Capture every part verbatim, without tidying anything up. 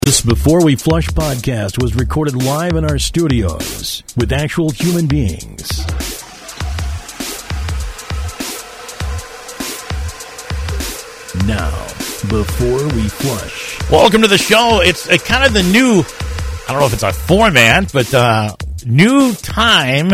This Before We Flush podcast was recorded live in our studios with actual human beings. Now, Before We Flush. Welcome to the show. It's a, kind of the new, I don't know if it's a format, but uh, new time,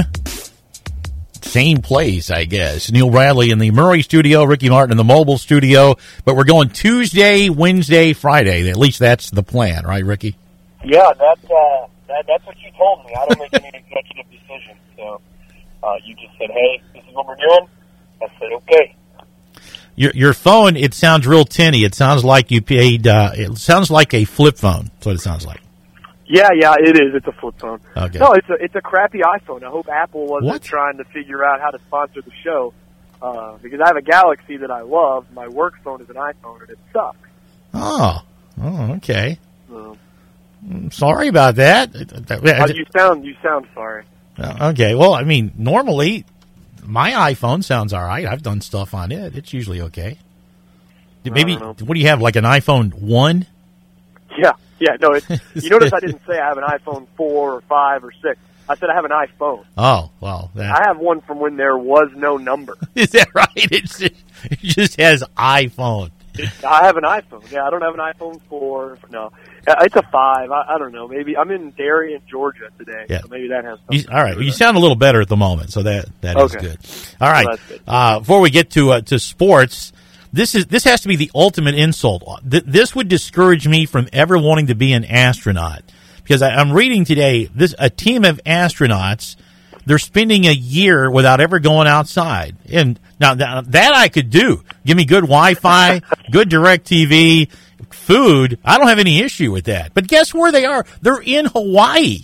same place, I guess. Neil Bradley in the Murray studio, Ricky Martin in the mobile studio, but we're going Tuesday, Wednesday, Friday. At least that's the plan, right, Ricky? Yeah, that, uh, that that's what you told me. I don't make any executive decisions. So uh, you just said, hey, this is what we're doing. I said, okay. Your your phone, it sounds real tinny. It sounds like you paid, uh, it sounds like a flip phone. That's what it sounds like. Yeah, yeah, it is. It's a flip phone. Okay. No, it's a it's a crappy iPhone. I hope Apple wasn't What? trying to figure out how to sponsor the show uh, because I have a Galaxy that I love. My work phone is an iPhone, and it sucks. Oh, oh, okay. So, I'm sorry about that. uh, you sound you sound sorry. Okay, well, I mean, normally my iPhone sounds all right. I've done stuff on it. It's usually okay. Maybe, know. what do you have, like an iPhone one? Yeah, yeah. No, it's, you notice I didn't say I have an iPhone four or five or six. I said I have an iPhone. Oh, well. That, I have one from when there was no number. is that right? It's, it just has iPhone. I have an iPhone. Yeah, I don't have an iPhone four. No, Uh, it's a five. I, I don't know. Maybe I'm in Darien, Georgia today, Yeah. so maybe that has something. You, all right. to Well, do you with sound a little better at the moment, so that that is Okay. good. All right. Well, that's good. Uh, before we get to uh, to sports, this is this has to be the ultimate insult. Th- This would discourage me from ever wanting to be an astronaut because I, I'm reading today. This a team of astronauts. They're spending a year without ever going outside, and now that, that I could do. Give me good Wi-Fi, good DirecTV, food. I don't have any issue with that. But guess where they are? They're in Hawaii.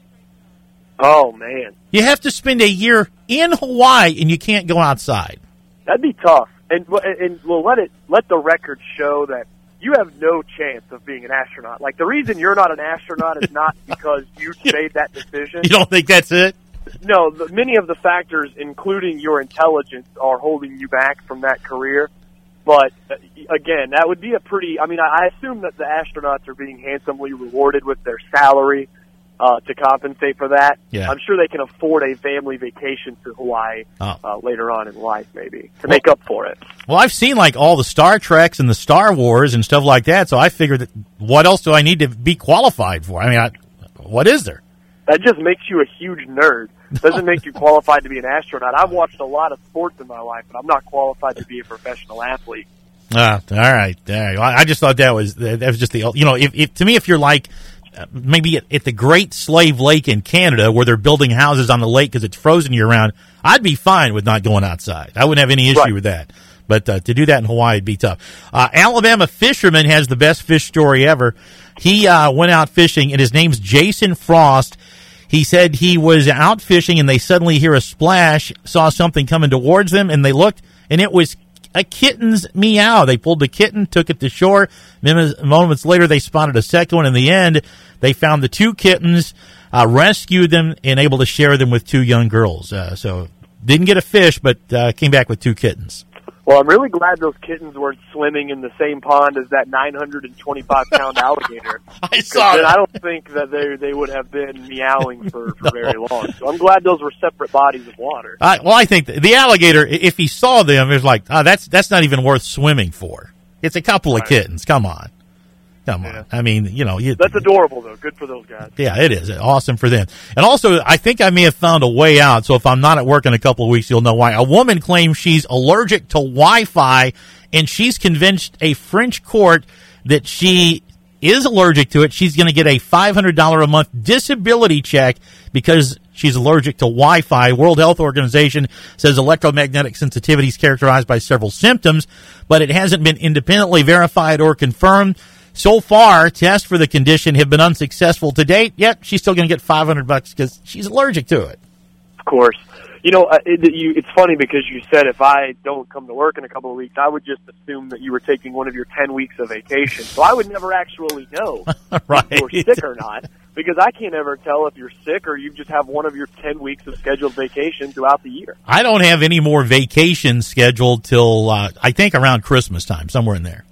Oh man, You have to spend a year in Hawaii, and you can't go outside. that'd be tough. And and we'll let it let the record show that you have no chance of being an astronaut. Like the reason you're not an astronaut is not because you made that decision. You don't think that's it? No, the, many of the factors, including your intelligence, are holding you back from that career. But, uh, again, that would be a pretty... I mean, I, I assume that the astronauts are being handsomely rewarded with their salary uh, to compensate for that. Yeah. I'm sure they can afford a family vacation to Hawaii Oh. uh, later on in life, maybe, to make up for it. Well, I've seen like all the Star Treks and the Star Wars and stuff like that, so I figured that what else do I need to be qualified for? I mean, I, what is there? That just makes you a huge nerd. Doesn't make you qualified to be an astronaut. I've watched a lot of sports in my life, but I'm not qualified to be a professional athlete. Ah, all right, all right. Well, I just thought that was that was just the you know if, if to me if you're like uh, maybe at, at the Great Slave Lake in Canada where they're building houses on the lake because it's frozen year round, I'd be fine with not going outside. I wouldn't have any issue Right. with that. But uh, to do that in Hawaii would be tough. Uh, Alabama fisherman has the best fish story ever. He uh, went out fishing, and his name's Jason Frost. He said he was out fishing, and they suddenly hear a splash, saw something coming towards them, and they looked, and it was a kitten's meow. They pulled the kitten, took it to shore. Minutes- Moments later, they spotted a second one. In the end, they found the two kittens, uh, rescued them, and able to share them with two young girls. Uh, so didn't get a fish, but uh, came back with two kittens. Well, I'm really glad those kittens weren't swimming in the same pond as that nine hundred twenty-five pound alligator. I saw Then that. I don't think that they they would have been meowing for, for very long. So I'm glad those were separate bodies of water. Uh, well, I think the alligator, i- if he saw them, it was like, oh, that's that's not even worth swimming for. It's a couple of Right. kittens. Come on. Come on. Yeah. I mean, you know. You, That's adorable, though. Good for those guys. Yeah, it is. Awesome for them. And also, I think I may have found a way out, so if I'm not at work in a couple of weeks, you'll know why. A woman claims she's allergic to Wi-Fi, and she's convinced a French court that she is allergic to it. She's going to get a five hundred dollars a month disability check because she's allergic to Wi-Fi. World Health Organization says electromagnetic sensitivity is characterized by several symptoms, but it hasn't been independently verified or confirmed. So far, tests for the condition have been unsuccessful to date, yet she's still going to get five hundred bucks because she's allergic to it. Of course. You know, uh, it, you, it's funny because you said if I don't come to work in a couple of weeks, I would just assume that you were taking one of your ten weeks of vacation. So I would never actually know Right. if you're sick or not because I can't ever tell if you're sick or you just have one of your ten weeks of scheduled vacation throughout the year. I don't have any more vacations scheduled till, uh, I think, around Christmas time, somewhere in there.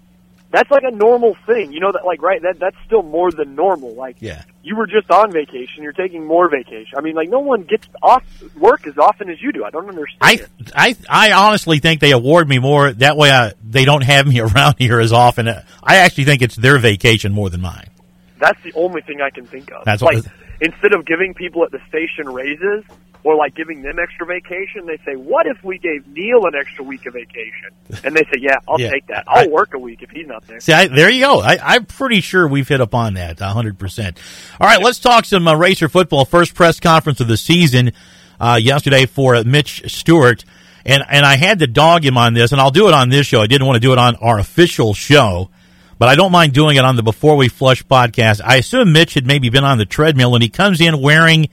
That's like a normal thing. You know that, like, right, that that's still more than normal. Like, yeah. you were just on vacation, you're taking more vacation. I mean, like, no one gets off work as often as you do. I don't understand. I, I, I honestly think they award me more. That way I, they don't have me around here as often. I actually think it's their vacation more than mine. That's the only thing I can think of. That's like, what, instead of giving people at the station raises, or like giving them extra vacation, they say, what if we gave Neil an extra week of vacation? And they say, yeah, I'll yeah. take that. I'll I, work a week if he's not there. See, I, there you go. I, I'm pretty sure we've hit upon that one hundred percent. All right, let's talk some uh, Racer football. First press conference of the season uh, yesterday for uh, Mitch Stewart. And, and I had to dog him on this, and I'll do it on this show. I didn't want to do it on our official show, but I don't mind doing it on the Before We Flush podcast. I assume Mitch had maybe been on the treadmill, and he comes in wearing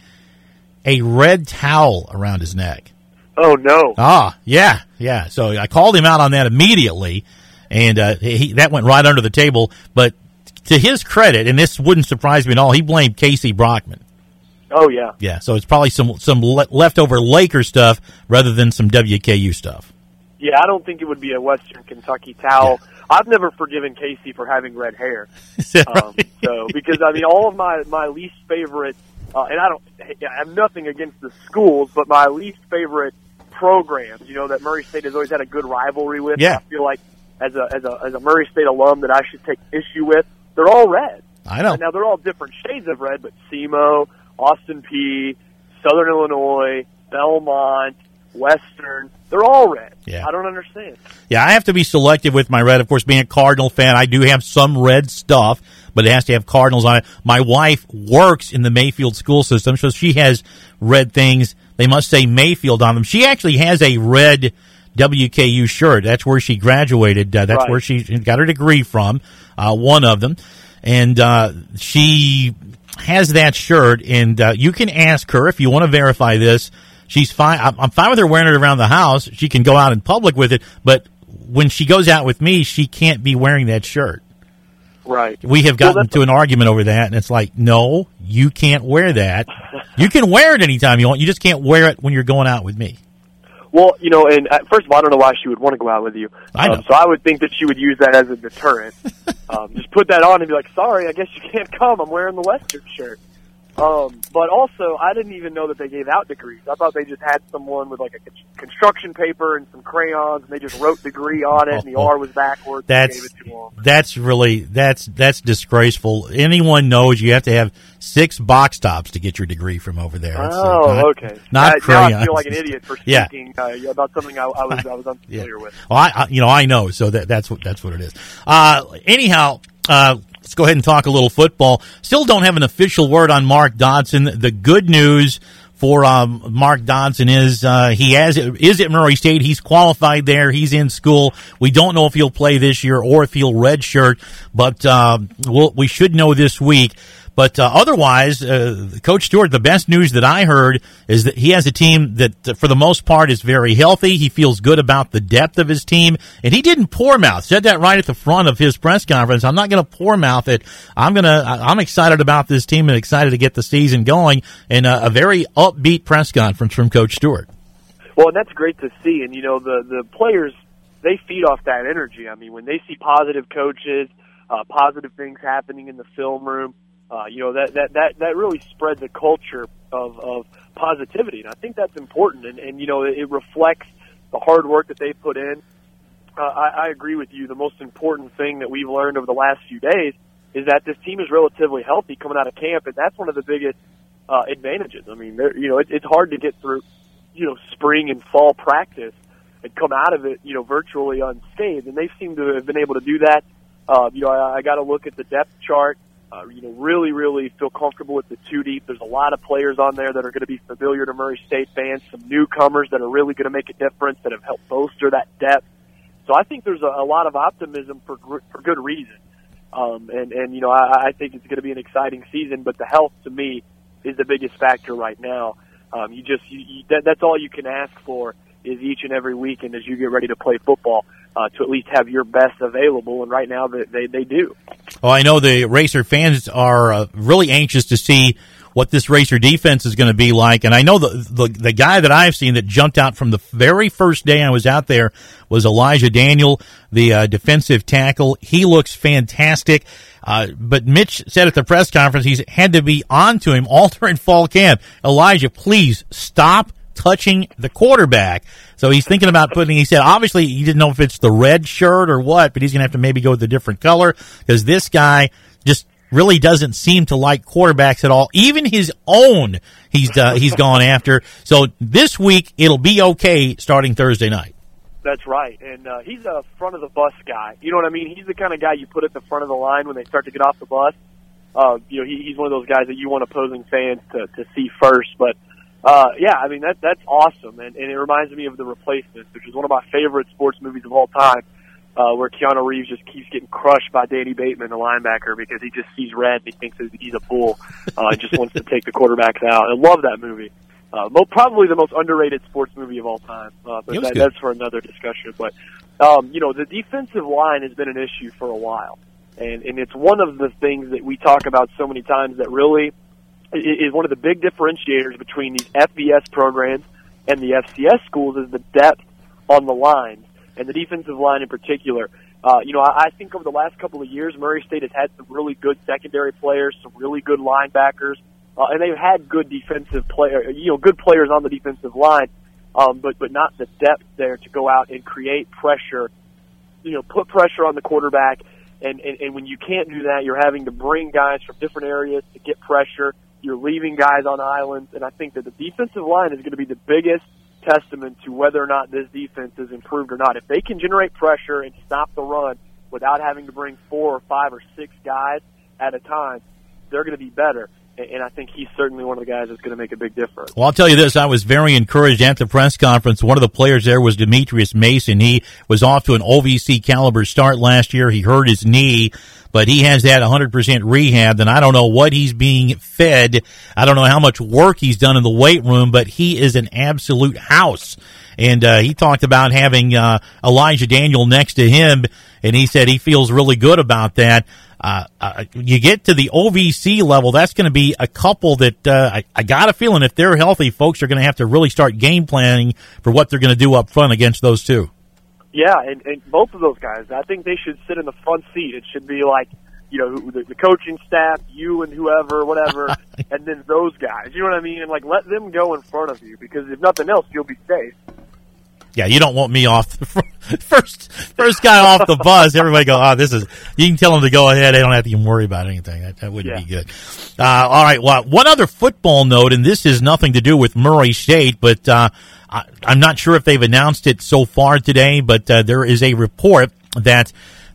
a red towel around his neck. Oh, no. Ah, yeah, yeah. So I called him out on that immediately, and uh, he, that went right under the table. But to his credit, and this wouldn't surprise me at all, he blamed Casey Brockman. Oh, yeah. Yeah, so it's probably some, some le- leftover Laker stuff rather than some W K U stuff. Yeah, I don't think it would be a Western Kentucky towel. Yeah. I've never forgiven Casey for having red hair. Right? Um, so because, I mean, all of my, my least favorite Uh, and I don't, I have nothing against the schools, but my least favorite programs, you know, that Murray State has always had a good rivalry with. Yeah. I feel like as a, as a, as a Murray State alum that I should take issue with, they're all red. I know. And now they're all different shades of red, but S E M O, Austin Peay, Southern Illinois, Belmont, Western, they're all red. Yeah. I don't understand. Yeah, I have to be selective with my red. Of course, being a Cardinal fan, I do have some red stuff, but it has to have Cardinals on it. My wife works in the Mayfield school system, so she has red things. They must say Mayfield on them. She actually has a red W K U shirt. That's where she graduated. Uh, that's right. where she got her degree from, uh, one of them. And uh, she has that shirt, and uh, you can ask her if you want to verify this. She's fine. I'm fine with her wearing it around the house. She can go out in public with it, but when she goes out with me, she can't be wearing that shirt. Right. We have gotten well, to an argument over that, and it's like, no, you can't wear that. You can wear it anytime you want. You just can't wear it when you're going out with me. Well, you know, and uh, first of all, I don't know why she would want to go out with you. I know. Um, so I would think that she would use that as a deterrent. um, just put that on and be like, sorry, I guess you can't come. I'm wearing the Western shirt. Um, but also, I didn't even know that they gave out degrees. I thought they just had someone with like a construction paper and some crayons, and they just wrote degree on it, and the R was backwards. That's and gave it to them. that's really that's that's disgraceful. Anyone knows you have to have six box tops to get your degree from over there. It's, oh, uh, not, okay. Not I, crayons. now I feel like an idiot for yeah. speaking uh, about something I, I was I was unfamiliar yeah. with. Well, I, I you know I know, so that that's what that's what it is. Uh, anyhow. Uh, Let's go ahead and talk a little football. Still don't have an official word on Mark Dodson. The good news for um, Mark Dodson is uh, he has is at Murray State. He's qualified there. He's in school. We don't know if he'll play this year or if he'll redshirt, but uh, we'll, we should know this week. But uh, otherwise, uh, Coach Stewart, the best news that I heard is that he has a team that, uh, for the most part, is very healthy. He feels good about the depth of his team, and he didn't pour mouth. Said that right at the front of his press conference. I'm not going to pour mouth it. I'm going to. I'm excited about this team and excited to get the season going. And uh, a very upbeat press conference from Coach Stewart. Well, and that's great to see. And you know, the the players, they feed off that energy. I mean, when they see positive coaches, uh, positive things happening in the film room. Uh, you know, that, that, that, that really spreads a culture of, of positivity, and I think that's important, and, and you know, it, it reflects the hard work that they put in. Uh, I, I agree with you. The most important thing that we've learned over the last few days is that this team is relatively healthy coming out of camp, and that's one of the biggest uh, advantages. I mean, you know, it, it's hard to get through, you know, spring and fall practice and come out of it, you know, virtually unscathed, and they seem to have been able to do that. Uh, you know, I, I got to look at the depth chart. Uh, you know, really, really feel comfortable with the two deep. There's a lot of players on there that are going to be familiar to Murray State fans, some newcomers that are really going to make a difference, that have helped bolster that depth. So I think there's a, a lot of optimism for for good reason. Um, and, and, you know, I, I think it's going to be an exciting season, but the health, to me, is the biggest factor right now. Um, you just, you, you, that, that's all you can ask for is each and every weekend as you get ready to play football, uh, to at least have your best available, and right now they, they, they do. Well, I know the Racer fans are uh, really anxious to see what this Racer defense is going to be like. And I know the, the the guy that I've seen that jumped out from the very first day I was out there was Elijah Daniel, the uh, defensive tackle. He looks fantastic. Uh, but Mitch said at the press conference he's had to be on to him all during fall camp. Elijah, please stop touching the quarterback. So he's thinking about putting, he said, obviously he didn't know if it's the red shirt or what, but he's going to have to maybe go with a different color because this guy just really doesn't seem to like quarterbacks at all. Even his own he's uh, he's gone after. So this week it'll be okay starting Thursday night. That's right, and uh, he's a front-of-the-bus guy. You know what I mean? He's the kind of guy you put at the front of the line when they start to get off the bus. Uh, you know, he, he's one of those guys that you want opposing fans to, to see first. But, uh, yeah, I mean, that that's awesome, and, and it reminds me of The Replacements, which is one of my favorite sports movies of all time, uh, where Keanu Reeves just keeps getting crushed by Danny Bateman, the linebacker, because he just sees red and he thinks that he's a bull uh, and just wants to take the quarterbacks out. I love that movie. Uh, probably the most underrated sports movie of all time, uh, but that, that's for another discussion. But, um, you know, the defensive line has been an issue for a while, and, and it's one of the things that we talk about so many times that really is one of the big differentiators between these F B S programs and the F C S schools is the depth on the lines, and the defensive line in particular. Uh, you know, I, I think over the last couple of years, Murray State has had some really good secondary players, some really good linebackers, Uh, and they've had good defensive player, you know, good players on the defensive line, um, but but not the depth there to go out and create pressure, you know, put pressure on the quarterback. And, and, and when you can't do that, you're having to bring guys from different areas to get pressure. You're leaving guys on islands, and I think that the defensive line is going to be the biggest testament to whether or not this defense is improved or not. If they can generate pressure and stop the run without having to bring four or five or six guys at a time, they're going to be better. And I think he's certainly one of the guys that's going to make a big difference. Well, I'll tell you this. I was very encouraged at the press conference. One of the players there was Demetrius Mason. He was off to an O V C caliber start last year. He hurt his knee, but he has had one hundred percent rehab, and I don't know what he's being fed. I don't know how much work he's done in the weight room, but he is an absolute house. And uh, he talked about having uh, Elijah Daniel next to him, and he said he feels really good about that. Uh, uh, you get to the O V C level, that's going to be a couple that uh, I, I got a feeling if they're healthy, folks are going to have to really start game planning for what they're going to do up front against those two. Yeah, and, and both of those guys, I think they should sit in the front seat. It should be like, you know, the, the coaching staff, you and whoever, whatever, and then those guys. You know what I mean? And, like, let them go in front of you because if nothing else, you'll be safe. Yeah, you don't want me off the first first guy off the bus. Everybody go, oh, this is, you can tell them to go ahead. They don't have to even worry about anything. That, that wouldn't yeah. be good. Uh, all right, well, one other football note, and this has nothing to do with Murray State, but uh, I, I'm not sure if they've announced it so far today, but uh, there is a report that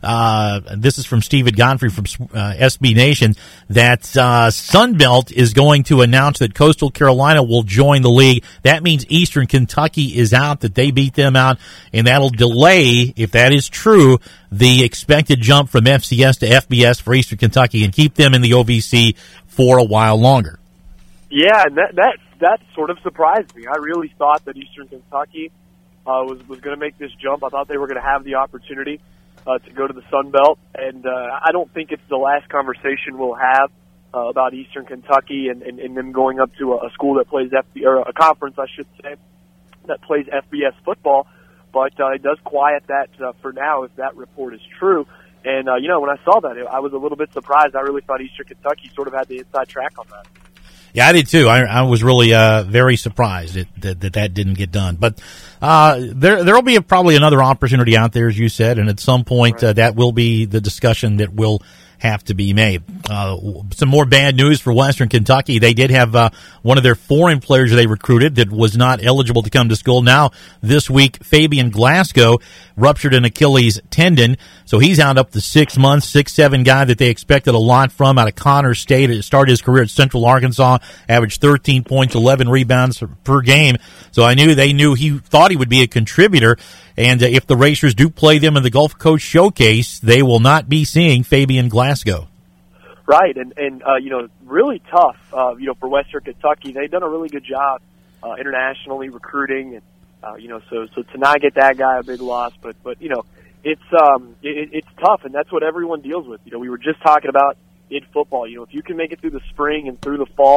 Uh, this is from Stephen Godfrey from uh, S B Nation, that uh, Sunbelt is going to announce that Coastal Carolina will join the league. That means Eastern Kentucky is out, that they beat them out, and that'll delay, if that is true, the expected jump from F C S to F B S for Eastern Kentucky and keep them in the O V C for a while longer. Yeah, and that that, that sort of surprised me. I really thought that Eastern Kentucky uh, was, was going to make this jump. I thought they were going to have the opportunity Uh, to go to the Sun Belt, and uh, I don't think it's the last conversation we'll have uh, about Eastern Kentucky and, and, and them going up to a, a school that plays F B, or a conference, I should say, that plays F B S football. But uh, it does quiet that uh, for now if that report is true. And uh, you know, when I saw that, I was a little bit surprised. I really thought Eastern Kentucky sort of had the inside track on that. Yeah, I did too. I, I was really uh, very surprised that, that that that didn't get done. But uh, there there will be a, probably another opportunity out there, as you said, and at some point right. uh, that will be the discussion that will have to be made. Uh, some more bad news for Western Kentucky. They did have uh, one of their foreign players they recruited that was not eligible to come to school. Now, this week, Fabian Glasgow ruptured an Achilles tendon, so he's out up to six months, six, seven guy that they expected a lot from out of Connors State. He started his career at Central Arkansas, averaged thirteen points, eleven rebounds per game. So I knew they knew he thought he would be a contributor. And uh, if the Racers do play them in the Gulf Coast Showcase, they will not be seeing Fabian Glasgow. Right, and, and uh, you know, really tough, uh, you know, for Western Kentucky. They've done a really good job uh, internationally recruiting, and, uh, you know, so so to not get that guy, a big loss. But, but you know, it's um, it, it's tough, and that's what everyone deals with. You know, we were just talking about in football. You know, if you can make it through the spring and through the fall,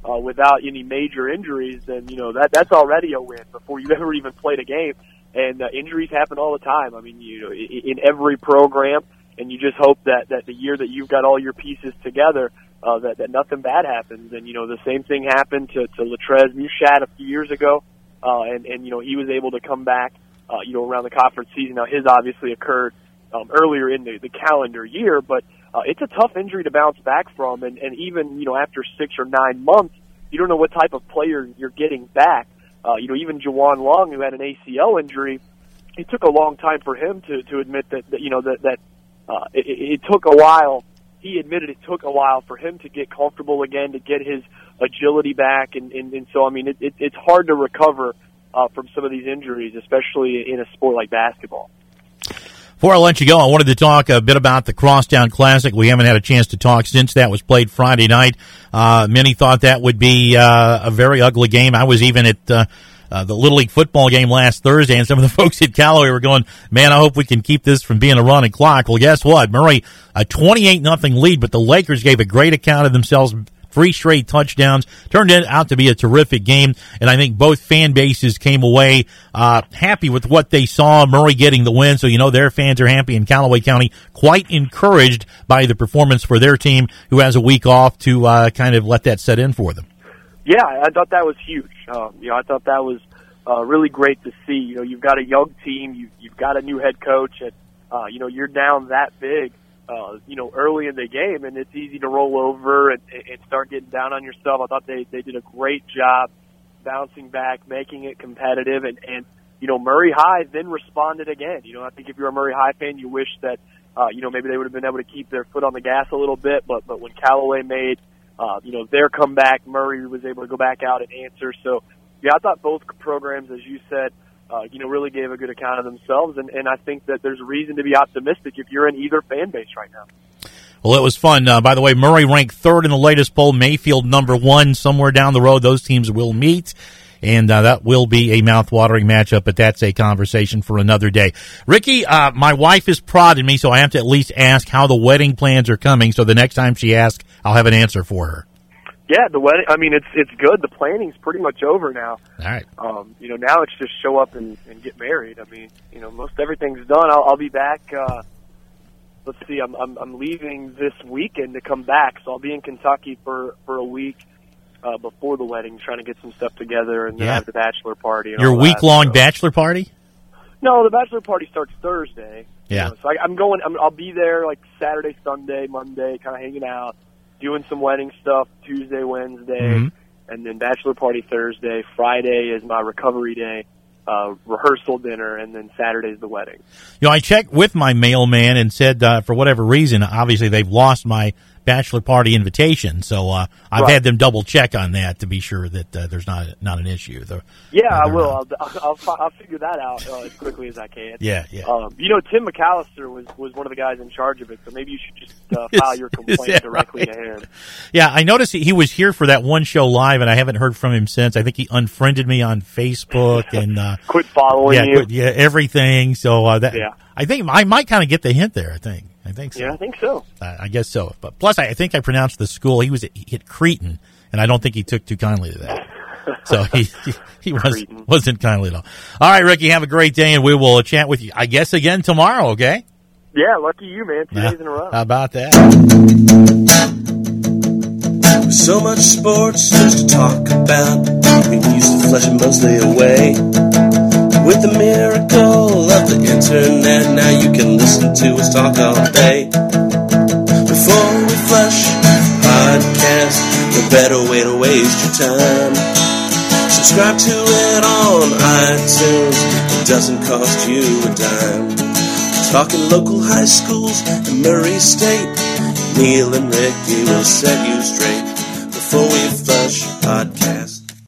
uh, without any major injuries, then, you know, that that's already a win before you ever even played a game. And uh, injuries happen all the time. I mean, you know, in, in every program, and you just hope that, that the year that you've got all your pieces together, uh, that, that nothing bad happens. And, you know, the same thing happened to, to Latrez Mushat a few years ago, uh, and, and, you know, he was able to come back, uh, you know, around the conference season. Now, his obviously occurred um, earlier in the, the calendar year, but uh, it's a tough injury to bounce back from. And, and even, you know, after six or nine months, you don't know what type of player you're getting back. Uh, you know, even Juwan Long, who had an A C L injury, it took a long time for him to, to admit that, that, you know, that, that uh, it, it took a while. He admitted it took a while for him to get comfortable again, to get his agility back. And, and, and so, I mean, it, it, it's hard to recover uh, from some of these injuries, especially in a sport like basketball. Before I let you go, I wanted to talk a bit about the Crosstown Classic. We haven't had a chance to talk since that was played Friday night. Uh, many thought that would be uh, a very ugly game. I was even at uh, uh, the Little League football game last Thursday, and some of the folks at Callaway were going, man, I hope we can keep this from being a running clock. Well, guess what? Murray, a twenty-eight nothing lead, but the Lakers gave a great account of themselves. Three straight touchdowns. Turned out to be a terrific game, and I think both fan bases came away uh, happy with what they saw. Murray getting the win, so you know their fans are happy, and Callaway County quite encouraged by the performance for their team, who has a week off to uh, kind of let that set in for them. Yeah, I thought that was huge. Um, you know, I thought that was uh, really great to see. You know, you've got a young team, you, you've got a new head coach, and uh, you know you're down that big. Uh, you know, early in the game, and it's easy to roll over and, and start getting down on yourself. I thought they, they did a great job bouncing back, making it competitive, and, and, you know, Murray High then responded again. You know, I think if you're a Murray High fan, you wish that, uh, you know, maybe they would have been able to keep their foot on the gas a little bit, but, but when Callaway made, uh, you know, their comeback, Murray was able to go back out and answer. So, yeah, I thought both programs, as you said, Uh, you know, really gave a good account of themselves, and, and I think that there's reason to be optimistic if you're in either fan base right now. Well, it was fun. Uh, by the way, Murray ranked third in the latest poll, Mayfield number one. Somewhere down the road, those teams will meet, and uh, that will be a mouth-watering matchup, but that's a conversation for another day. Ricky, uh, my wife is prodding me, so I have to at least ask how the wedding plans are coming, so the next time she asks, I'll have an answer for her. Yeah, the wedding, I mean, it's it's good. The planning's pretty much over now. All right. Um, you know, now it's just show up and, and get married. I mean, you know, most everything's done. I'll, I'll be back, uh, let's see, I'm, I'm I'm leaving this weekend to come back, so I'll be in Kentucky for, for a week uh, before the wedding, trying to get some stuff together, and then yeah. have the bachelor party. And Your all week-long that, so. bachelor party? No, the bachelor party starts Thursday. Yeah. You know, so I, I'm going, I'm, I'll be there like Saturday, Sunday, Monday, kind of hanging out, doing some wedding stuff Tuesday, Wednesday, mm-hmm. and then bachelor party Thursday. Friday is my recovery day, uh, rehearsal dinner, and then Saturday's the wedding. You know, I checked with my mailman and said, uh, for whatever reason, obviously they've lost my bachelor party invitation, so uh, I've right. had them double check on that to be sure that uh, there's not not an issue. The, yeah, uh, I will. I'll, I'll I'll I'll figure that out uh, as quickly as I can. Yeah, yeah. Um, you know, Tim McAllister was was one of the guys in charge of it, so maybe you should just uh, file your complaint directly right? to him. Yeah, I noticed he, he was here for that one show live, and I haven't heard from him since. I think he unfriended me on Facebook and uh, quit following yeah, you. Quit, yeah, everything. So uh, that yeah. I think I might kind of get the hint there. I think. I think so. Yeah, I think so. Uh, I guess so. But plus, I, I think I pronounced the school. He was at, at Cretan, and I don't think he took too kindly to that. So he he, he was, wasn't kindly at all. All right, Ricky, have a great day, and we will chat with you, I guess, again tomorrow, okay? Yeah, lucky you, man. Two uh, days in a row. How about that? So much sports just to talk about. We used to flush it mostly away. With the miracle of the internet, now you can listen to us talk all day. Before we flush podcast, no better way to waste your time. Subscribe to it on iTunes, it doesn't cost you a dime. Talking local high schools and Murray State, Neil and Ricky will set you straight. Before we